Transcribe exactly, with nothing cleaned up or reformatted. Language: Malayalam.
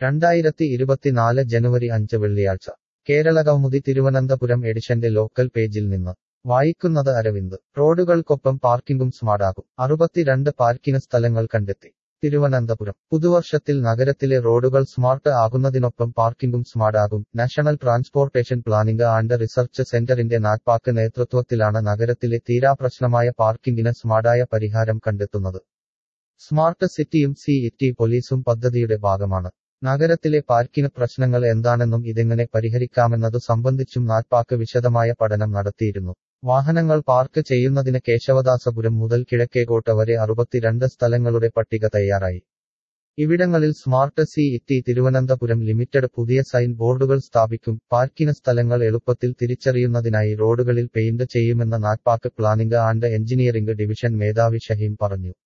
രണ്ടായിരത്തി ഇരുപത്തിനാല് ജനുവരി അഞ്ച് വെള്ളിയാഴ്ച കേരളകൗമുദി തിരുവനന്തപുരം എഡിഷന്റെ ലോക്കൽ പേജിൽ നിന്ന് വായിക്കുന്നത് അരവിന്ദ്. റോഡുകൾക്കൊപ്പം പാർക്കിംഗും സ്മാർട്ടാകും. അറുപത്തിരണ്ട് പാർക്കിംഗ് സ്ഥലങ്ങൾ കണ്ടെത്തി. തിരുവനന്തപുരം. പുതുവർഷത്തിൽ നഗരത്തിലെ റോഡുകൾ സ്മാർട്ട് ആകുന്നതിനൊപ്പം പാർക്കിംഗും സ്മാർട്ടാകും. National transportation planning and research സെന്ററിന്റെ നാഗ്പാക്ക് നേതൃത്വത്തിലാണ് നഗരത്തിലെ തീരാപ്രശ്നമായ പാർക്കിംഗിന് സ്മാർട്ടായ പരിഹാരം കണ്ടെത്തുന്നത്. സ്മാർട്ട് സിറ്റിയും സി ഇറ്റി പോലീസും പദ്ധതിയുടെ ഭാഗമാണ്. നഗരത്തിലെ പാർക്കിംഗ് പ്രശ്നങ്ങൾ എന്താണെന്നും ഇതെങ്ങനെ പരിഹരിക്കാമെന്നതു സംബന്ധിച്ചും നാഗ്പാക്ക് വിശദമായ പഠനം നടത്തിയിരുന്നു. വാഹനങ്ങൾ പാർക്ക് ചെയ്യുന്നതിന് കേശവദാസപുരം മുതൽ കിഴക്കേകോട്ട വരെ അറുപത്തിരണ്ട് സ്ഥലങ്ങളുടെ പട്ടിക തയ്യാറായി. ഇവിടങ്ങളിൽ smart city Thiruvananthapuram limited പുതിയ സൈൻ ബോർഡുകൾ സ്ഥാപിക്കും. പാർക്കിംഗ് സ്ഥലങ്ങൾ എളുപ്പത്തിൽ തിരിച്ചറിയുന്നതിനായി റോഡുകളിൽ പെയിന്റ് ചെയ്യുമെന്ന് NATPAC planning and engineering division മേധാവി ഷഹീം പറഞ്ഞു.